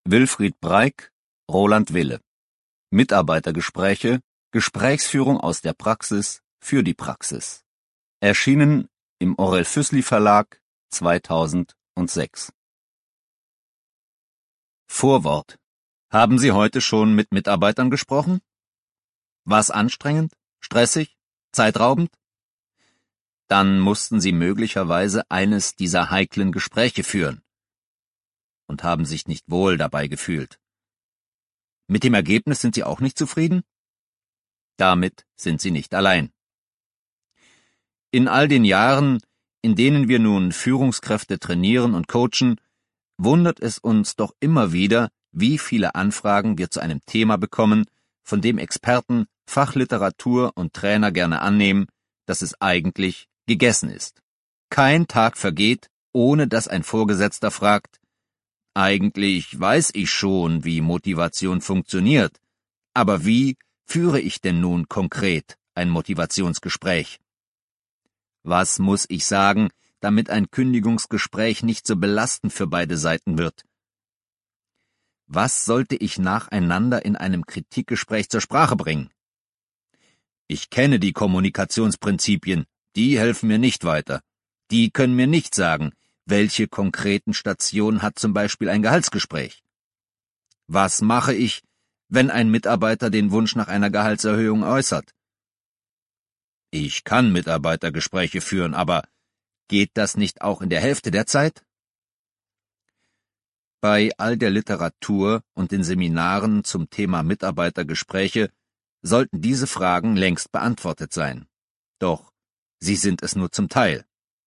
Wilfried Breik, Roland Wille. Mitarbeitergespräche, Gesprächsführung aus der Praxis für die Praxis. Erschienen im Orell Füssli Verlag 2006. Vorwort. Haben Sie heute schon mit Mitarbeitern gesprochen? War's anstrengend, stressig, zeitraubend? Dann mussten Sie möglicherweise eines dieser heiklen Gespräche führen und haben sich nicht wohl dabei gefühlt. Mit dem Ergebnis sind Sie auch nicht zufrieden? Damit sind Sie nicht allein. In all den Jahren, in denen wir nun Führungskräfte trainieren und coachen, wundert es uns doch immer wieder, wie viele Anfragen wir zu einem Thema bekommen, von dem Experten, Fachliteratur und Trainer gerne annehmen, dass es eigentlich gegessen ist. Kein Tag vergeht, ohne dass ein Vorgesetzter fragt: Eigentlich weiß ich schon, wie Motivation funktioniert, aber wie führe ich denn nun konkret ein Motivationsgespräch? Was muss ich sagen, damit ein Kündigungsgespräch nicht so belastend für beide Seiten wird? Was sollte ich nacheinander in einem Kritikgespräch zur Sprache bringen? Ich kenne die Kommunikationsprinzipien, die helfen mir nicht weiter. Die können mir nicht sagen, welche konkreten Stationen hat zum Beispiel ein Gehaltsgespräch. Was mache ich, wenn ein Mitarbeiter den Wunsch nach einer Gehaltserhöhung äußert? Ich kann Mitarbeitergespräche führen, aber geht das nicht auch in der Hälfte der Zeit? Bei all der Literatur und den Seminaren zum Thema Mitarbeitergespräche sollten diese Fragen längst beantwortet sein. Doch sie sind es nur zum Teil.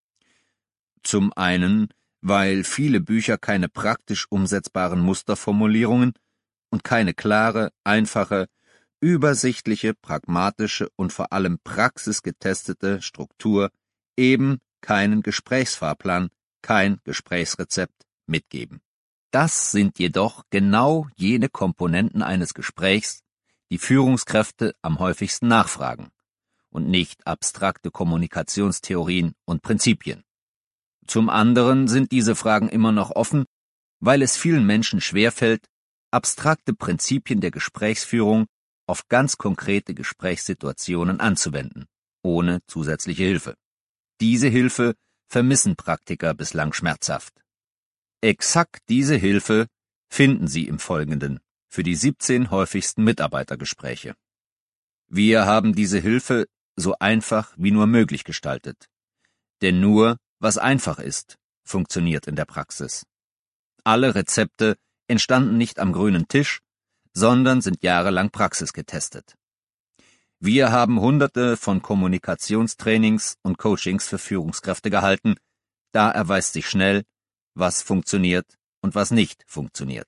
Zum einen, weil viele Bücher keine praktisch umsetzbaren Musterformulierungen und keine klare, einfache, übersichtliche, pragmatische und vor allem praxisgetestete Struktur, eben keinen Gesprächsfahrplan, kein Gesprächsrezept mitgeben. Das sind jedoch genau jene Komponenten eines Gesprächs, die Führungskräfte am häufigsten nachfragen, und nicht abstrakte Kommunikationstheorien und Prinzipien. Zum anderen sind diese Fragen immer noch offen, weil es vielen Menschen schwerfällt, abstrakte Prinzipien der Gesprächsführung auf ganz konkrete Gesprächssituationen anzuwenden, ohne zusätzliche Hilfe. Diese Hilfe vermissen Praktiker bislang schmerzhaft. Exakt diese Hilfe finden Sie im Folgenden für die 17 häufigsten Mitarbeitergespräche. Wir haben diese Hilfe so einfach wie nur möglich gestaltet. Denn nur, was einfach ist, funktioniert in der Praxis. Alle Rezepte entstanden nicht am grünen Tisch, sondern sind jahrelang praxisgetestet. Wir haben Hunderte von Kommunikationstrainings und Coachings für Führungskräfte gehalten. Da erweist sich schnell, was funktioniert und was nicht funktioniert.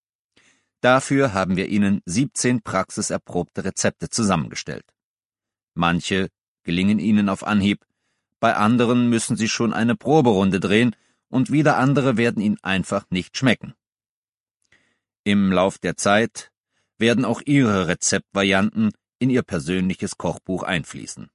Dafür haben wir Ihnen 17 praxiserprobte Rezepte zusammengestellt. Manche gelingen Ihnen auf Anhieb, bei anderen müssen Sie schon eine Proberunde drehen und wieder andere werden Ihnen einfach nicht schmecken. Im Lauf der Zeit werden auch Ihre Rezeptvarianten in Ihr persönliches Kochbuch einfließen.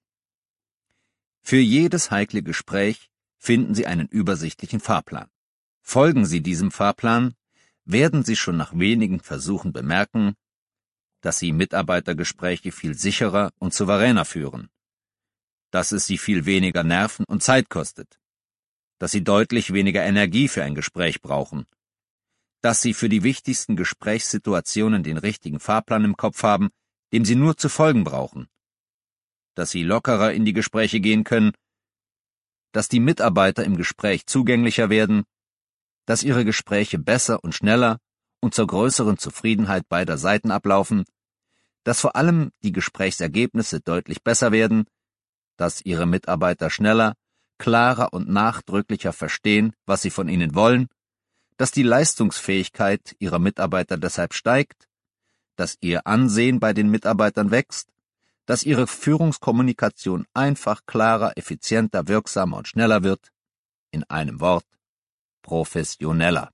Für jedes heikle Gespräch finden Sie einen übersichtlichen Fahrplan. Folgen Sie diesem Fahrplan, werden Sie schon nach wenigen Versuchen bemerken, dass Sie Mitarbeitergespräche viel sicherer und souveräner führen, dass es Sie viel weniger Nerven und Zeit kostet, dass Sie deutlich weniger Energie für ein Gespräch brauchen, dass Sie für die wichtigsten Gesprächssituationen den richtigen Fahrplan im Kopf haben, dem Sie nur zu folgen brauchen, dass Sie lockerer in die Gespräche gehen können, dass die Mitarbeiter im Gespräch zugänglicher werden, dass Ihre Gespräche besser und schneller und zur größeren Zufriedenheit beider Seiten ablaufen, dass vor allem die Gesprächsergebnisse deutlich besser werden, dass Ihre Mitarbeiter schneller, klarer und nachdrücklicher verstehen, was Sie von ihnen wollen, dass die Leistungsfähigkeit Ihrer Mitarbeiter deshalb steigt, dass Ihr Ansehen bei den Mitarbeitern wächst, dass Ihre Führungskommunikation einfach, klarer, effizienter, wirksamer und schneller wird, in einem Wort: professioneller.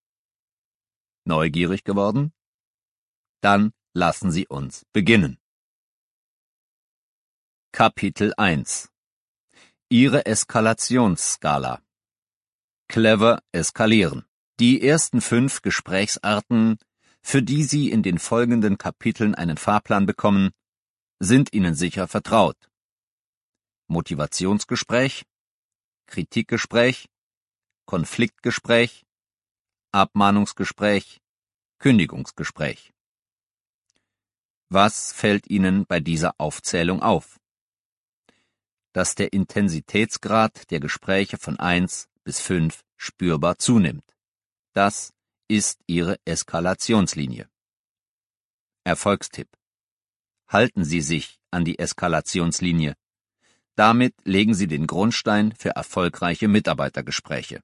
Neugierig geworden? Dann lassen Sie uns beginnen. Kapitel 1: Ihre Eskalationsskala. Clever eskalieren. Die ersten 5 Gesprächsarten, für die Sie in den folgenden Kapiteln einen Fahrplan bekommen, sind Ihnen sicher vertraut. Motivationsgespräch, Kritikgespräch, Konfliktgespräch, Abmahnungsgespräch, Kündigungsgespräch. Was fällt Ihnen bei dieser Aufzählung auf? Dass der Intensitätsgrad der Gespräche von 1 bis 5 spürbar zunimmt. Das ist Ihre Eskalationslinie. Erfolgstipp: Halten Sie sich an die Eskalationslinie. Damit legen Sie den Grundstein für erfolgreiche Mitarbeitergespräche.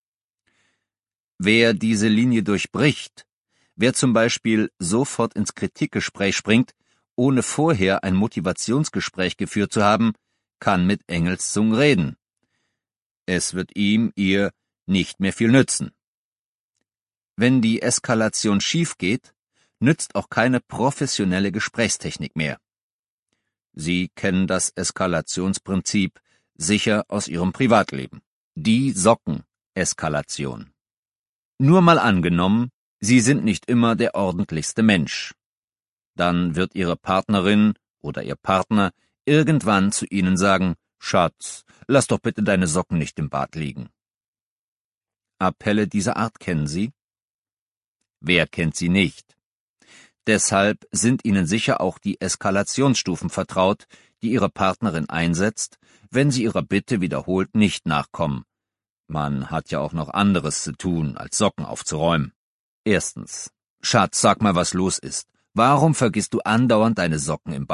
Wer diese Linie durchbricht, wer zum Beispiel sofort ins Kritikgespräch springt, ohne vorher ein Motivationsgespräch geführt zu haben, kann mit Engelszungen reden. Es wird ihr nicht mehr viel nützen. Wenn die Eskalation schief geht, nützt auch keine professionelle Gesprächstechnik mehr. Sie kennen das Eskalationsprinzip sicher aus Ihrem Privatleben. Die Socken-Eskalation. Nur mal angenommen, Sie sind nicht immer der ordentlichste Mensch. Dann wird Ihre Partnerin oder Ihr Partner irgendwann zu Ihnen sagen: Schatz, lass doch bitte deine Socken nicht im Bad liegen. Appelle dieser Art kennen Sie? Wer kennt sie nicht? Deshalb sind Ihnen sicher auch die Eskalationsstufen vertraut, die Ihre Partnerin einsetzt, wenn Sie ihrer Bitte wiederholt nicht nachkommen. Man hat ja auch noch anderes zu tun, als Socken aufzuräumen. Erstens: Schatz, sag mal, was los ist. Warum vergisst du andauernd deine Socken im Bad?